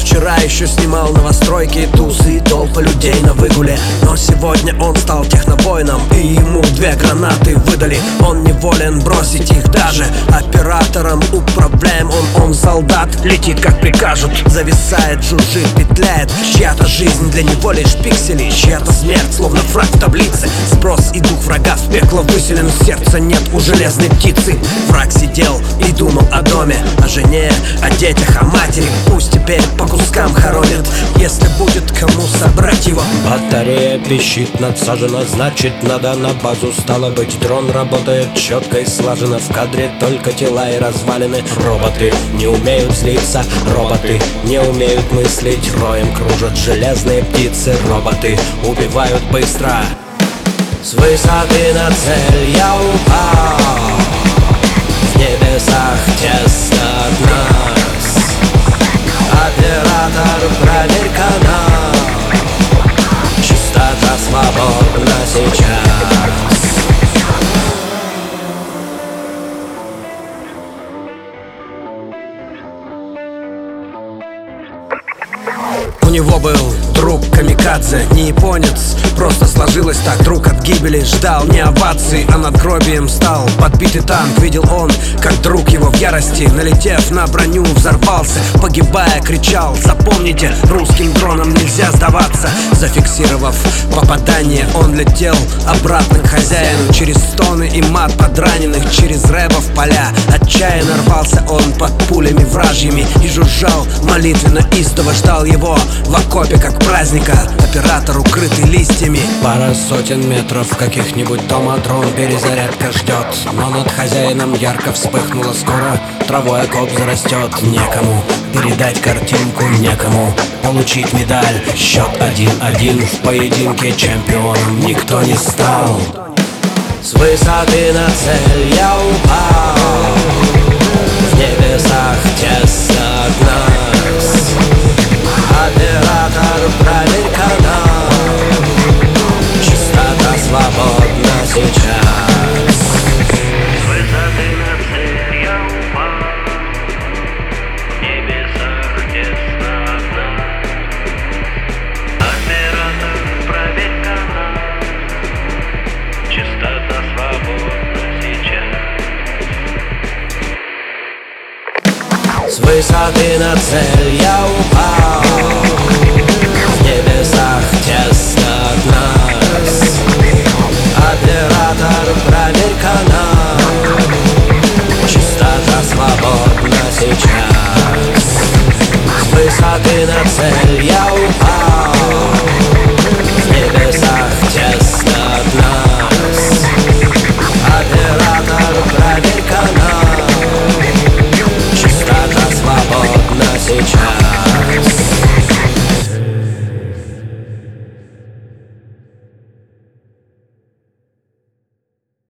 Вчера еще снимал новостройки, тусы и толпы людей на выгуле. Но сегодня он стал технобойном, и ему 2 гранаты выдали. Он неволен, бросить их даже оператором управляем. Он солдат, летит как прикажут, зависает, жужжит, петляет. Чья-то жизнь для него лишь пиксели, чья-то смерть, словно фраг в таблице. Сброс и дух врага в пекло выселен, сердца нет у железной птицы. Враг сидел и думал о доме, о жене, о детях, о матери. Пусть теперь по кускам хоронят, если будет кому собрать его. Батарея пищит, надсажена, значит надо на базу. Стало быть, дрон работает четко и слаженно. В кадре только тела и развалины. Роботы не умеют злиться, роботы не умеют мыслить. Роем кружат железные птицы, роботы убивают быстро. С высоты на цель я упал, в небесах тесно от нас. Оператор, проверь канал, частота свободна сейчас. У него был друг камикадзе, не японец, просто сложилось так. Друг от гибели ждал не овации, а надгробием стал подбитый танк. Видел он, как друг его в ярости, налетев на броню, взорвался. Погибая, кричал: запомните, русским дронам нельзя сдаваться. Зафиксировав попадание, он летел обратно к хозяину. Через стоны и мат подраненных, через рэбов поля. Отчаянно рвался он под пулями вражьими и жужжал молитвенно, истово ждал его в окопе, как праздника. Оператор, укрытый листьями. Пара сотен метров каких-нибудь дома, дрон перезарядка ждет. Но над хозяином ярко вспыхнуло скоро, травой окоп зарастет. Некому передать картинку, некому получить медаль. Счет 1-1, в поединке чемпионом никто не стал. С высоты на цель я упал, в небесах тесно от нас. Оператор, проверь канал, частота свободна сейчас. С высоты на цель я упал, в небесах тесно от нас. Оператор, проверь канал, частота свободна сейчас. С высоты на цель я упал, в небесах тесно от нас. Оператор, проверь канал, частота свободна сейчас. С высоты на цель я упал,